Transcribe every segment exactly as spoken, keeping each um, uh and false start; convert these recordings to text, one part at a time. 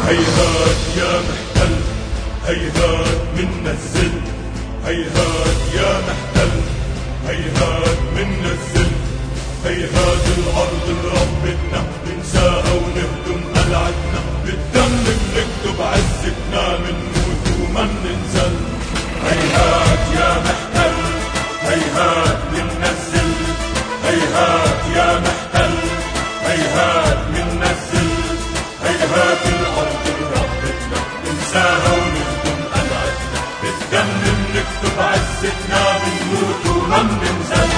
هيهات يا محتل، هيهات منا الذل، هيهات يا محتل، هيهات منا الذل، هيهات الأرض لربتنا ننساها ونهدم قلعتنا، بالدم بنكتب عزتنا منموت وما مننزل. هيهات يا محتل، هيهات منا الذل، هيهات يا محتل، هيهات منا الذل، هيهات الأرض لربتنا ننساها ونهدم قلعتنا، بالدم بنكتب عزتنا بنموت وما بننزل.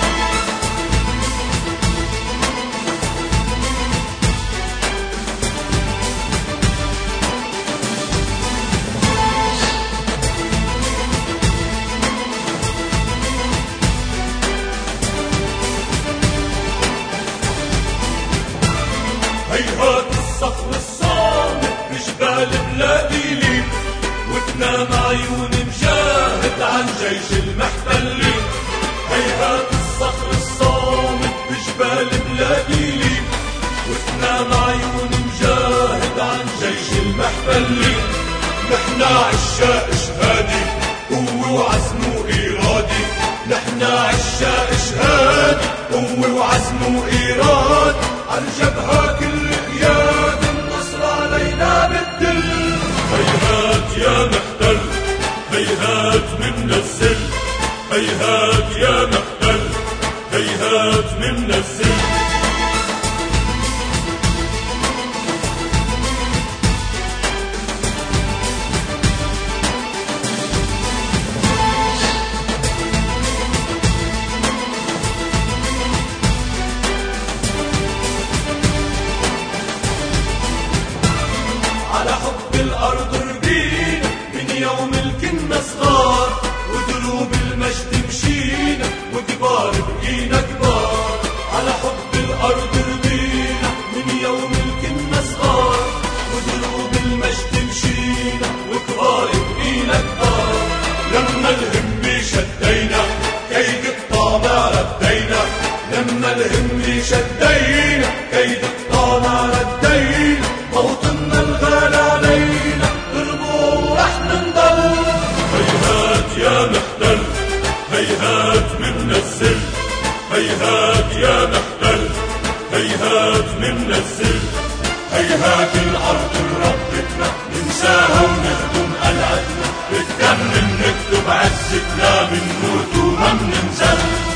هيهات الصخر الصامت بجبال بلادي لي، وتنام عيون مجاهد عن جيش المحتلين. هيهات الصخر الصامت بجبال بلادي لي، وتنام عيون مجاهد عن جيش المحتلين. نحنا عشاق شهادي قوة وعزم وإرادي، نحنا عشاق شهادي قوة وعزم وإرادي، عالجبهة كل قياد النصر علينا بالدل. هيهات يا محتل، هيهات منا الذل، هيهات يا محتل، هيهات منا الذل. على حب الأرض ربينا من يوم الكنا صغار، ودروب المجد مشينا وكبار بقينا كبار. على حب الأرض ربينا من يوم الكنا صغار، ودروب المجد مشينا وكبار بقينا كبار. لما الهم شدينا كيد الطامع ردينا، لما الهم شدينا كيد الطامع ردينا. موطننا الغالي علينا ضربوا ورح ننضل. هيهات يا محتل، هيهات منا الذل، هيهات يا محتل، هيهات منا الذل، هيهات الأرض لربتنا ننساها ونهدم قلعتنا، بالدم بنكتب عزتنا بنموت وما بننزل.